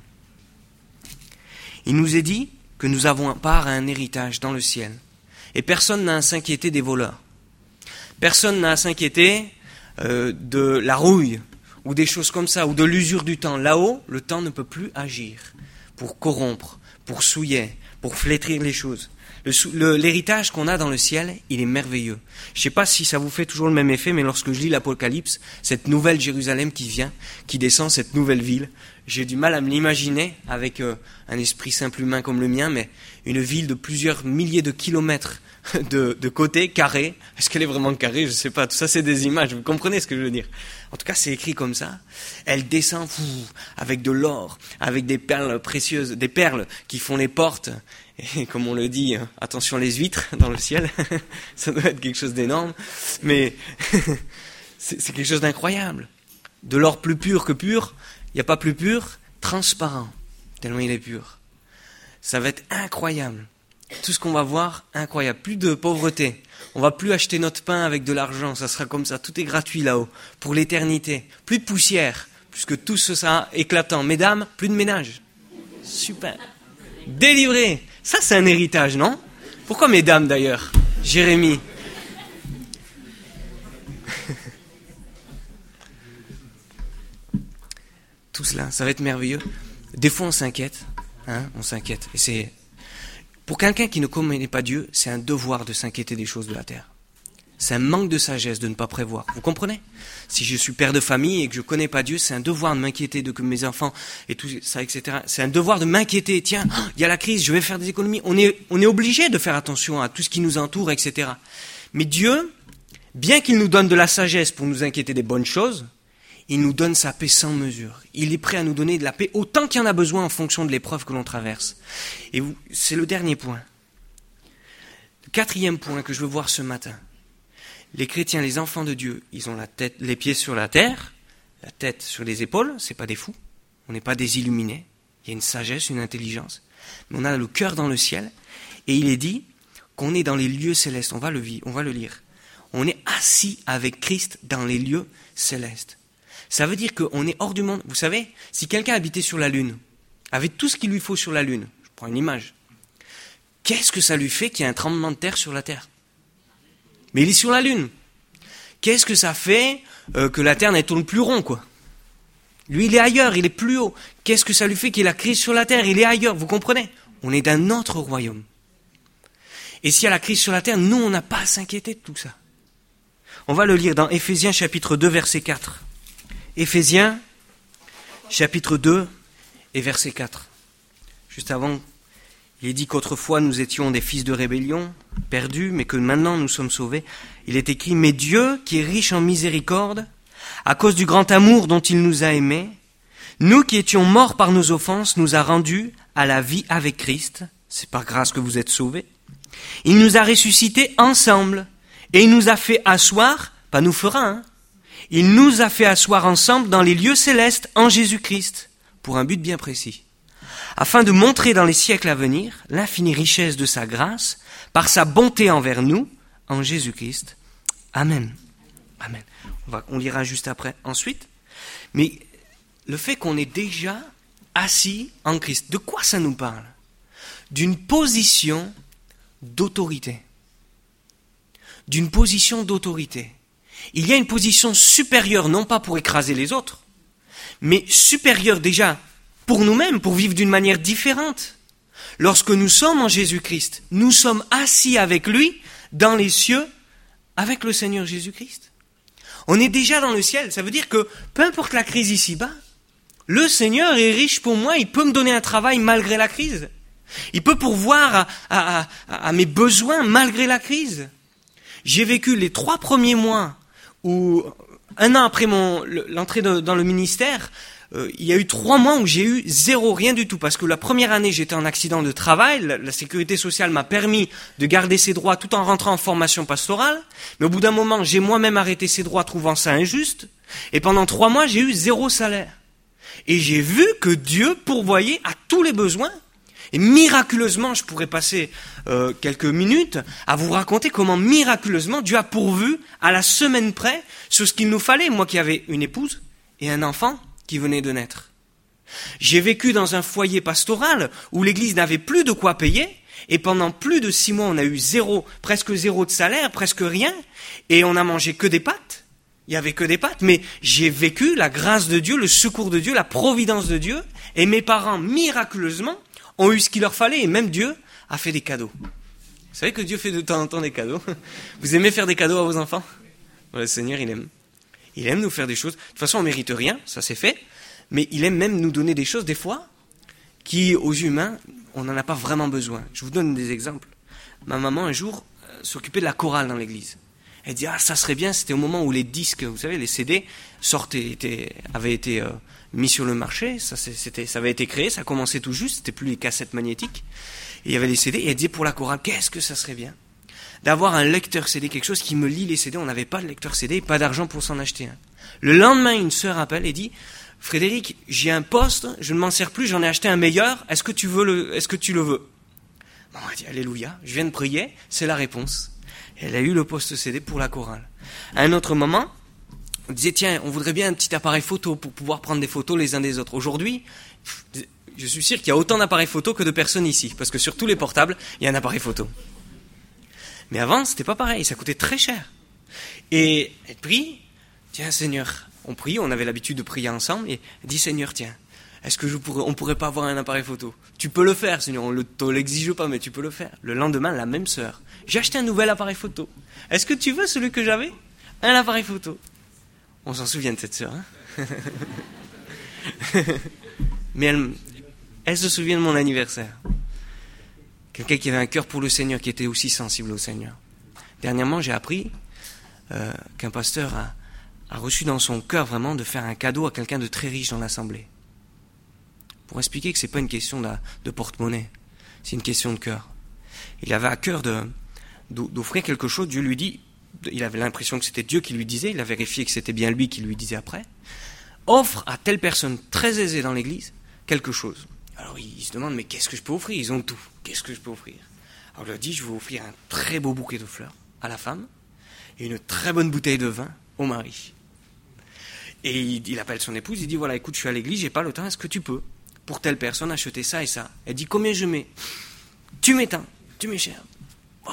Il nous est dit que nous avons part à un héritage dans le ciel. Et personne n'a à s'inquiéter des voleurs. Personne n'a à s'inquiéter euh, de la rouille, ou des choses comme ça, ou de l'usure du temps. Là-haut, le temps ne peut plus agir pour corrompre, pour souiller, pour flétrir les choses. Le, le, l'héritage qu'on a dans le ciel, il est merveilleux. Je ne sais pas si ça vous fait toujours le même effet, mais lorsque je lis l'Apocalypse, cette nouvelle Jérusalem qui vient, qui descend, cette nouvelle ville, j'ai du mal à me l'imaginer avec euh, un esprit simple humain comme le mien, mais une ville de plusieurs milliers de kilomètres de, de côté, carrée. Est-ce qu'elle est vraiment carrée? Je ne sais pas. Tout ça, c'est des images. Vous comprenez ce que je veux dire? En tout cas, c'est écrit comme ça. Elle descend fou, avec de l'or, avec des perles précieuses, des perles qui font les portes. Et comme on le dit, attention les huîtres dans le ciel. Ça doit être quelque chose d'énorme. Mais c'est, c'est quelque chose d'incroyable. De l'or plus pur que pur. Il n'y a pas plus pur, transparent, tellement il est pur. Ça va être incroyable. Tout ce qu'on va voir, incroyable. Plus de pauvreté. On va plus acheter notre pain avec de l'argent. Ça sera comme ça. Tout est gratuit là-haut. Pour l'éternité. Plus de poussière. Puisque tout ce sera éclatant. Mesdames, plus de ménage. Super. Délivré. Ça, c'est un héritage, non? Pourquoi mesdames, d'ailleurs? Jérémie. Tout cela, ça va être merveilleux. Des fois, on s'inquiète. Hein, on s'inquiète. Et c'est... Pour quelqu'un qui ne connaît pas Dieu, c'est un devoir de s'inquiéter des choses de la terre. C'est un manque de sagesse de ne pas prévoir. Vous comprenez? Si je suis père de famille et que je ne connais pas Dieu, c'est un devoir de m'inquiéter de que mes enfants et tout ça, et cetera. C'est un devoir de m'inquiéter. Tiens, il y a la crise, je vais faire des économies. On est, on est obligé de faire attention à tout ce qui nous entoure, et cetera. Mais Dieu, bien qu'il nous donne de la sagesse pour nous inquiéter des bonnes choses, il nous donne sa paix sans mesure. Il est prêt à nous donner de la paix autant qu'il y en a besoin en fonction de l'épreuve que l'on traverse. Et vous, c'est le dernier point. Le quatrième point que je veux voir ce matin. Les chrétiens, les enfants de Dieu, ils ont la tête, les pieds sur la terre, la tête sur les épaules, c'est pas des fous, on n'est pas des illuminés, il y a une sagesse, une intelligence, mais on a le cœur dans le ciel, et il est dit qu'on est dans les lieux célestes, on va le vivre, on va le lire. On est assis avec Christ dans les lieux célestes. Ça veut dire qu'on est hors du monde. Vous savez, si quelqu'un habitait sur la Lune, avec tout ce qu'il lui faut sur la Lune, je prends une image, qu'est-ce que ça lui fait qu'il y ait un tremblement de terre sur la Terre ? Mais il est sur la Lune. Qu'est-ce que ça fait euh, que la Terre ne tourne plus rond, quoi ? Lui, il est ailleurs, il est plus haut. Qu'est-ce que ça lui fait qu'il y ait la crise sur la Terre ? Il est ailleurs, vous comprenez ? On est d'un autre royaume. Et s'il y a la crise sur la Terre, nous, on n'a pas à s'inquiéter de tout ça. On va le lire dans Éphésiens chapitre deux, verset quatre. Éphésiens chapitre deux et verset quatre. Juste avant, il est dit qu'autrefois nous étions des fils de rébellion, perdus, mais que maintenant nous sommes sauvés. Il est écrit, mais Dieu, qui est riche en miséricorde, à cause du grand amour dont il nous a aimés, nous qui étions morts par nos offenses, nous a rendus à la vie avec Christ. C'est par grâce que vous êtes sauvés. Il nous a ressuscités ensemble et il nous a fait asseoir, pas nous fera, hein, il nous a fait asseoir ensemble dans les lieux célestes en Jésus-Christ, pour un but bien précis, afin de montrer dans les siècles à venir l'infinie richesse de sa grâce, par sa bonté envers nous, en Jésus-Christ. Amen. Amen. On, va, on lira juste après, ensuite. Mais le fait qu'on est déjà assis en Christ, de quoi ça nous parle ? D'une position d'autorité. D'une position d'autorité. Il y a une position supérieure, non pas pour écraser les autres, mais supérieure déjà pour nous-mêmes, pour vivre d'une manière différente. Lorsque nous sommes en Jésus-Christ, nous sommes assis avec lui dans les cieux avec le Seigneur Jésus-Christ. On est déjà dans le ciel, ça veut dire que peu importe la crise ici-bas, le Seigneur est riche pour moi, il peut me donner un travail malgré la crise. Il peut pourvoir à, à, à, à mes besoins malgré la crise. J'ai vécu les trois premiers mois où, un an après mon, l'entrée de, dans le ministère, euh, il y a eu trois mois où j'ai eu zéro, rien du tout. Parce que la première année, j'étais en accident de travail. La, la sécurité sociale m'a permis de garder ses droits tout en rentrant en formation pastorale. Mais au bout d'un moment, j'ai moi-même arrêté ces droits, trouvant ça injuste. Et pendant trois mois, j'ai eu zéro salaire. Et j'ai vu que Dieu pourvoyait à tous les besoins. Et miraculeusement, je pourrais passer euh, quelques minutes à vous raconter comment miraculeusement Dieu a pourvu à la semaine près sur ce qu'il nous fallait. Moi qui avais une épouse et un enfant qui venait de naître. J'ai vécu dans un foyer pastoral où l'église n'avait plus de quoi payer et pendant plus de six mois on a eu zéro, presque zéro de salaire, presque rien et on a mangé que des pâtes. Il y avait que des pâtes, mais j'ai vécu la grâce de Dieu, le secours de Dieu, la providence de Dieu et mes parents miraculeusement ont eu ce qu'il leur fallait, et même Dieu a fait des cadeaux. Vous savez que Dieu fait de temps en temps des cadeaux. Vous aimez faire des cadeaux à vos enfants ? Le Seigneur, il aime. Il aime nous faire des choses. De toute façon, on ne mérite rien, ça c'est fait. Mais il aime même nous donner des choses, des fois, qui, aux humains, on n'en a pas vraiment besoin. Je vous donne des exemples. Ma maman, un jour, euh, s'occupait de la chorale dans l'église. Elle dit, ah, ça serait bien, c'était au moment où les disques, vous savez, les C D, sortaient, étaient, avaient été... Euh, mis sur le marché, ça, c'était, ça avait été créé, ça commençait tout juste, c'était plus les cassettes magnétiques, et il y avait les C D, et elle disait pour la chorale, qu'est-ce que ça serait bien d'avoir un lecteur C D, quelque chose qui me lit les C D, on n'avait pas de lecteur C D, pas d'argent pour s'en acheter un. Le lendemain, une sœur appelle et dit, Frédéric, j'ai un poste, je ne m'en sers plus, j'en ai acheté un meilleur, est-ce que tu veux le, est-ce que tu le veux? Bon, elle dit, alléluia, je viens de prier, c'est la réponse. Et elle a eu le poste C D pour la chorale. À un autre moment, on disait, tiens, on voudrait bien un petit appareil photo pour pouvoir prendre des photos les uns des autres. Aujourd'hui, je suis sûr qu'il y a autant d'appareils photo que de personnes ici, parce que sur tous les portables, il y a un appareil photo. Mais avant, c'était pas pareil, ça coûtait très cher. Et elle prie, tiens Seigneur, on prie, on avait l'habitude de prier ensemble, et elle dit Seigneur, tiens, est-ce que je pourrais, on pourrait pas avoir un appareil photo? Tu peux le faire, sinon on ne te l'exige pas, mais tu peux le faire. Le lendemain, la même sœur. J'ai acheté un nouvel appareil photo. Est-ce que tu veux celui que j'avais? Un appareil photo. On s'en souvient de cette sœur, hein? Mais elle, elle se souvient de mon anniversaire. Quelqu'un qui avait un cœur pour le Seigneur, qui était aussi sensible au Seigneur. Dernièrement, j'ai appris euh, qu'un pasteur a, a reçu dans son cœur vraiment de faire un cadeau à quelqu'un de très riche dans l'assemblée. Pour expliquer que ce n'est pas une question de, de porte-monnaie, c'est une question de cœur. Il avait à cœur de, d'offrir quelque chose. Dieu lui dit, il avait l'impression que c'était Dieu qui lui disait, il a vérifié que c'était bien lui qui lui disait après. Offre à telle personne très aisée dans l'église quelque chose. Alors il se demande, mais qu'est-ce que je peux offrir? Ils ont tout. Qu'est-ce que je peux offrir? Alors il leur dit, je vais offrir un très beau bouquet de fleurs à la femme et une très bonne bouteille de vin au mari. Et il, il appelle son épouse, il dit, voilà, écoute, je suis à l'église, j'ai pas le temps, est-ce que tu peux, pour telle personne, acheter ça et ça? Elle dit, combien je mets? Tu mets tant, tu mets cher. Wow.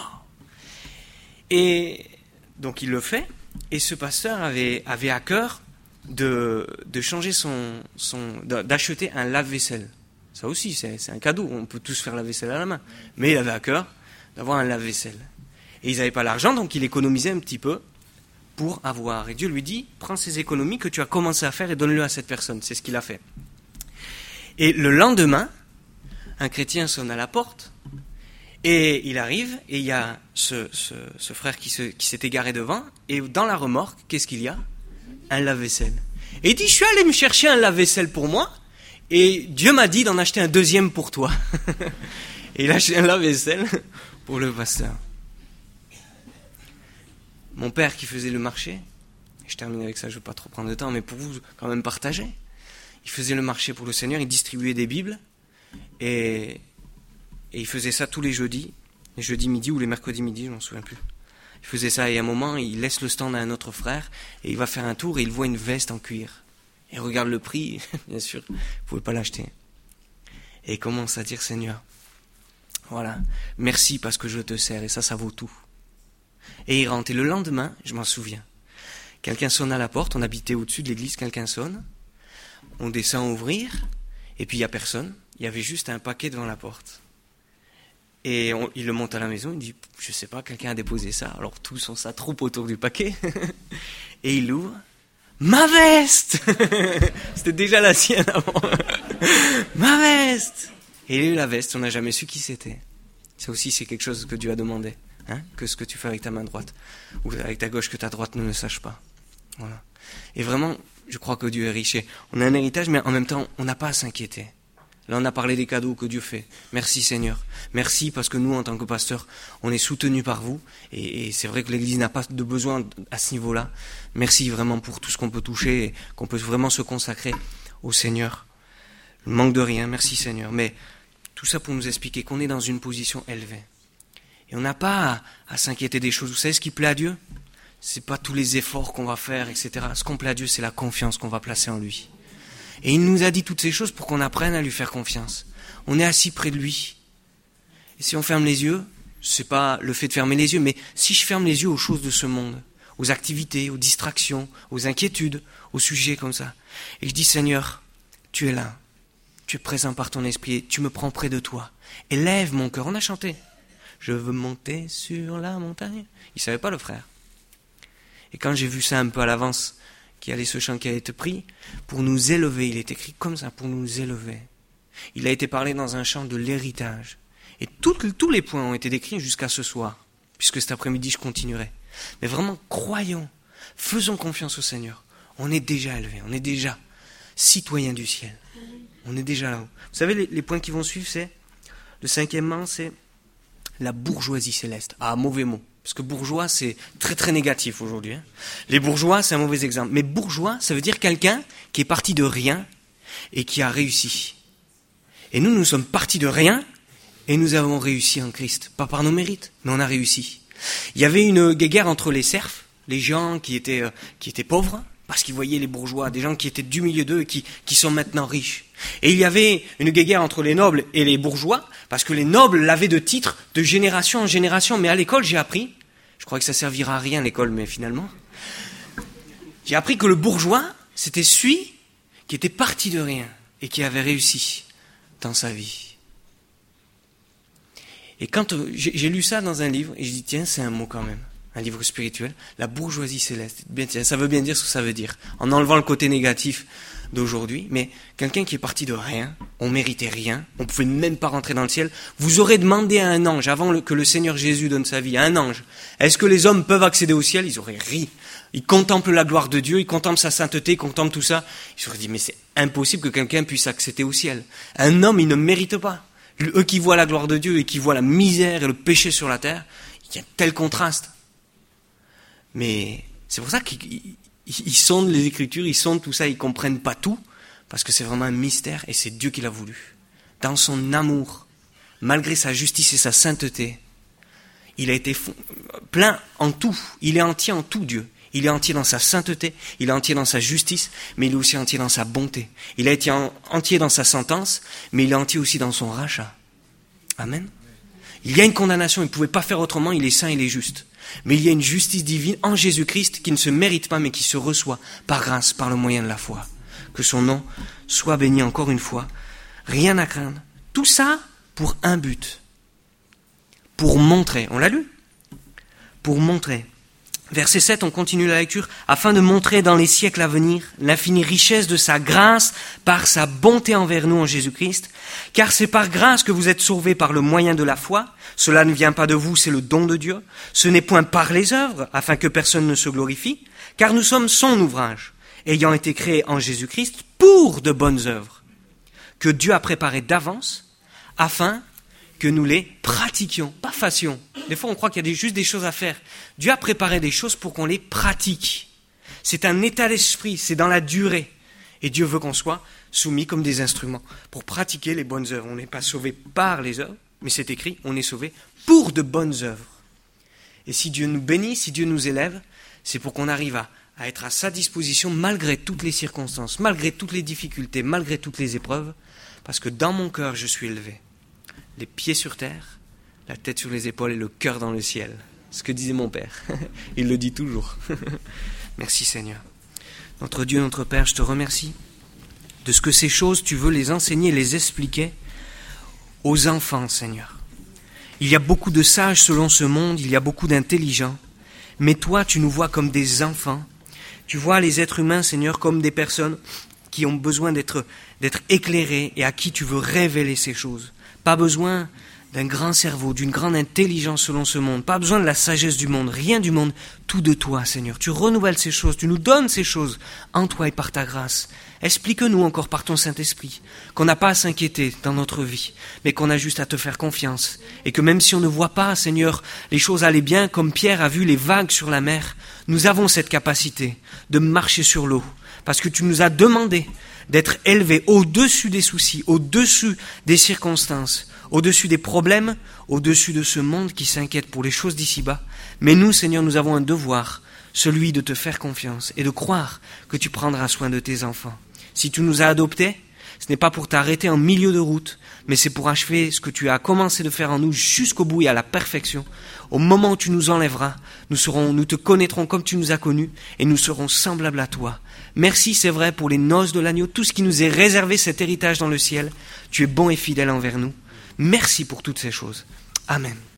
Et donc il le fait, et ce pasteur avait, avait à cœur de, de changer son, son, d'acheter un lave-vaisselle. Ça aussi, c'est, c'est un cadeau, on peut tous faire la vaisselle à la main. Mais il avait à cœur d'avoir un lave-vaisselle. Et ils n'avaient pas l'argent, donc il économisait un petit peu pour avoir. Et Dieu lui dit, prends ces économies que tu as commencé à faire et donne-le à cette personne. C'est ce qu'il a fait. Et le lendemain, un chrétien sonne à la porte, et il arrive, et il y a ce, ce, ce frère qui, se, qui s'est égaré devant, et dans la remorque, qu'est-ce qu'il y a? Un lave-vaisselle. Et il dit, je suis allé me chercher un lave-vaisselle pour moi, et Dieu m'a dit d'en acheter un deuxième pour toi. Et il a acheté un lave-vaisselle pour le pasteur. Mon père qui faisait le marché, je termine avec ça, je ne veux pas trop prendre de temps, mais pour vous quand même partager. Il faisait le marché pour le Seigneur, il distribuait des Bibles, et, et il faisait ça tous les jeudis, les jeudis midi ou les mercredis midi, je ne m'en souviens plus. Il faisait ça, et à un moment, il laisse le stand à un autre frère, et il va faire un tour, et il voit une veste en cuir. Et regarde le prix, bien sûr, vous ne pouvez pas l'acheter. Et il commence à dire, Seigneur, voilà, merci parce que je te sers, et ça, ça vaut tout. Et il rentre, et le lendemain, je m'en souviens, quelqu'un sonne à la porte, on habitait au-dessus de l'église, quelqu'un sonne, on descend ouvrir, et puis il n'y a personne, il y avait juste un paquet devant la porte. Et on, il le monte à la maison, il dit, je ne sais pas, quelqu'un a déposé ça, alors tous on s'attroupe autour du paquet, et il l'ouvre, ma veste. C'était déjà la sienne avant. Ma veste. Et il a eu la veste, on n'a jamais su qui c'était. Ça aussi, c'est quelque chose que Dieu a demandé. Hein, que ce que tu fais avec ta main droite, ou avec ta gauche, que ta droite ne le sache pas. Voilà. Et vraiment, je crois que Dieu est riche. Et on a un héritage, mais en même temps, on n'a pas à s'inquiéter. Là, on a parlé des cadeaux que Dieu fait. Merci Seigneur. Merci parce que nous, en tant que pasteurs, on est soutenus par vous. Et, et c'est vrai que l'Église n'a pas de besoin à ce niveau-là. Merci vraiment pour tout ce qu'on peut toucher et qu'on peut vraiment se consacrer au Seigneur. Il ne manque de rien. Merci Seigneur. Mais tout ça pour nous expliquer qu'on est dans une position élevée. Et on n'a pas à, à s'inquiéter des choses. Vous savez ce qui plaît à Dieu? C'est pas tous les efforts qu'on va faire, et cetera. Ce qu'on plaît à Dieu, c'est la confiance qu'on va placer en lui. Et il nous a dit toutes ces choses pour qu'on apprenne à lui faire confiance. On est assis près de lui. Et si on ferme les yeux, c'est pas le fait de fermer les yeux, mais si je ferme les yeux aux choses de ce monde, aux activités, aux distractions, aux inquiétudes, aux sujets comme ça, et je dis Seigneur, tu es là, tu es présent par ton esprit, tu me prends près de toi. Élève mon cœur. On a chanté. Je veux monter sur la montagne. Il savait pas le frère. Et quand j'ai vu ça un peu à l'avance, qu'il y avait ce chant qui a été pris, pour nous élever, il est écrit comme ça, pour nous élever. Il a été parlé dans un chant de l'héritage. Et tout, tous les points ont été décrits jusqu'à ce soir, puisque cet après-midi je continuerai. Mais vraiment, croyons, faisons confiance au Seigneur. On est déjà élevé, on est déjà citoyen du ciel. On est déjà là-haut. Vous savez, les, les points qui vont suivre, c'est, le cinquièmement, c'est la bourgeoisie céleste. Ah, mauvais mot. Parce que bourgeois, c'est très très négatif aujourd'hui. Hein. Les bourgeois, c'est un mauvais exemple. Mais bourgeois, ça veut dire quelqu'un qui est parti de rien et qui a réussi. Et nous, nous sommes partis de rien et nous avons réussi en Christ. Pas par nos mérites, mais on a réussi. Il y avait une guéguerre entre les serfs, les gens qui étaient, euh, qui étaient pauvres, parce qu'ils voyaient les bourgeois, des gens qui étaient du milieu d'eux et qui, qui sont maintenant riches. Et il y avait une guéguerre entre les nobles et les bourgeois, parce que les nobles l'avaient de titre de génération en génération. Mais à l'école, j'ai appris, je crois que ça servira à rien l'école, mais finalement, j'ai appris que le bourgeois, c'était celui qui était parti de rien et qui avait réussi dans sa vie. Et quand euh, j'ai, j'ai lu ça dans un livre, et je dis, tiens, c'est un mot quand même, un livre spirituel, la bourgeoisie céleste. Bien, tiens, ça veut bien dire ce que ça veut dire, en enlevant le côté négatif d'aujourd'hui, mais quelqu'un qui est parti de rien, on méritait rien, on pouvait même pas rentrer dans le ciel, vous aurez demandé à un ange, avant le, que le Seigneur Jésus donne sa vie, à un ange, est-ce que les hommes peuvent accéder au ciel? Ils auraient ri. Ils contemplent la gloire de Dieu, ils contemplent sa sainteté, ils contemplent tout ça. Ils auraient dit, mais c'est impossible que quelqu'un puisse accéder au ciel. Un homme, il ne mérite pas. Eux qui voient la gloire de Dieu et qui voient la misère et le péché sur la terre, il y a tel contraste. Mais c'est pour ça qu'ils ils sondent les Écritures, ils sondent tout ça, ils comprennent pas tout, parce que c'est vraiment un mystère et c'est Dieu qui l'a voulu. Dans son amour, malgré sa justice et sa sainteté, il a été plein en tout, il est entier en tout, Dieu. Il est entier dans sa sainteté, il est entier dans sa justice, mais il est aussi entier dans sa bonté. Il a été entier dans sa sentence, mais il est entier aussi dans son rachat. Amen. Il y a une condamnation, il ne pouvait pas faire autrement, il est saint, il est juste. Mais il y a une justice divine en Jésus-Christ qui ne se mérite pas, mais qui se reçoit par grâce, par le moyen de la foi. Que son nom soit béni encore une fois. Rien à craindre. Tout ça pour un but. Pour montrer, on l'a lu ? Pour montrer. Verset sept, on continue la lecture. Afin de montrer dans les siècles à venir l'infinie richesse de sa grâce par sa bonté envers nous en Jésus-Christ. Car c'est par grâce que vous êtes sauvés par le moyen de la foi. Cela ne vient pas de vous, c'est le don de Dieu. Ce n'est point par les œuvres, afin que personne ne se glorifie. Car nous sommes son ouvrage, ayant été créés en Jésus-Christ pour de bonnes œuvres, que Dieu a préparées d'avance, afin que nous les pratiquions, pas fassions. Des fois, on croit qu'il y a juste des choses à faire. Dieu a préparé des choses pour qu'on les pratique. C'est un état d'esprit, c'est dans la durée. Et Dieu veut qu'on soit soumis comme des instruments pour pratiquer les bonnes œuvres. On n'est pas sauvé par les œuvres, mais c'est écrit, on est sauvé pour de bonnes œuvres. Et si Dieu nous bénit, si Dieu nous élève, c'est pour qu'on arrive à, à être à sa disposition malgré toutes les circonstances, malgré toutes les difficultés, malgré toutes les épreuves, parce que dans mon cœur, je suis élevé. Les pieds sur terre, la tête sur les épaules et le cœur dans le ciel. Ce que disait mon père. Il le dit toujours. Merci Seigneur. Notre Dieu, notre Père, je te remercie de ce que ces choses, tu veux les enseigner, les expliquer aux enfants, Seigneur. Il y a beaucoup de sages selon ce monde, il y a beaucoup d'intelligents, mais toi, tu nous vois comme des enfants. Tu vois les êtres humains, Seigneur, comme des personnes qui ont besoin d'être, d'être éclairées et à qui tu veux révéler ces choses. Pas besoin d'un grand cerveau, d'une grande intelligence selon ce monde. Pas besoin de la sagesse du monde, rien du monde. Tout de toi, Seigneur. Tu renouvelles ces choses, tu nous donnes ces choses en toi et par ta grâce. Explique-nous encore par ton Saint-Esprit qu'on n'a pas à s'inquiéter dans notre vie, mais qu'on a juste à te faire confiance. Et que même si on ne voit pas, Seigneur, les choses allaient bien, comme Pierre a vu les vagues sur la mer, nous avons cette capacité de marcher sur l'eau. Parce que tu nous as demandé d'être élevés au-dessus des soucis, au-dessus des circonstances, au-dessus des problèmes, au-dessus de ce monde qui s'inquiète pour les choses d'ici-bas. Mais nous, Seigneur, nous avons un devoir, celui de te faire confiance et de croire que tu prendras soin de tes enfants. Si tu nous as adoptés, ce n'est pas pour t'arrêter en milieu de route, mais c'est pour achever ce que tu as commencé de faire en nous jusqu'au bout et à la perfection. Au moment où tu nous enlèveras, nous serons, nous te connaîtrons comme tu nous as connus et nous serons semblables à toi. Merci, c'est vrai, pour les noces de l'agneau, tout ce qui nous est réservé, cet héritage dans le ciel. Tu es bon et fidèle envers nous. Merci pour toutes ces choses. Amen.